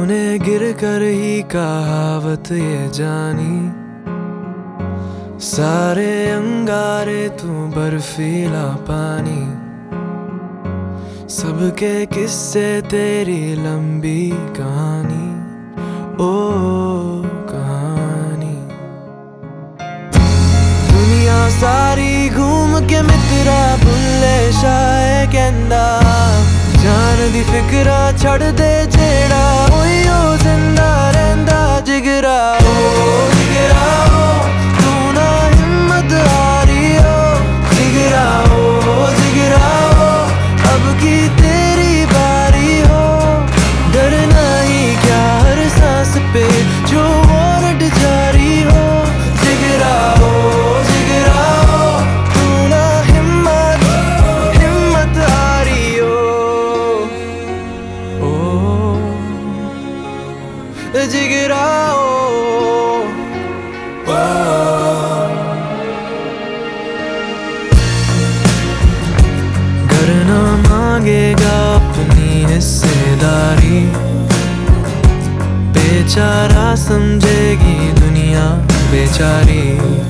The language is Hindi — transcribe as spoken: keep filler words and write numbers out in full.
तूने गिर कर ही कहावत ये जानी, सारे अंगारे तू बर्फीला पानी, सबके किस्से तेरी लंबी कहानी, ओ कहानी। दुनिया सारी घूम के मित्रा भुल्ले शाये कहंदा, जान दी फिक्रा छड़ दे जेड़ा ओयो जिंदा रहंदा जिगरा, ओ जिगरा ओ तू ना हिम्मत हारी हो, जिगरा ओ जिगरा ओ अब की तेरी बारी हो, डरना ही क्या हर सांस पे जो वारंट जारी हो, जिगरा ओ जिगरा ओ तू ना हिम्मत हिम्मत हारी हो, जिगरा ओ, ओ घर ना मांगेगा अपनी हिस्सेदारी, बेचारा समझेगी दुनिया बेचारी।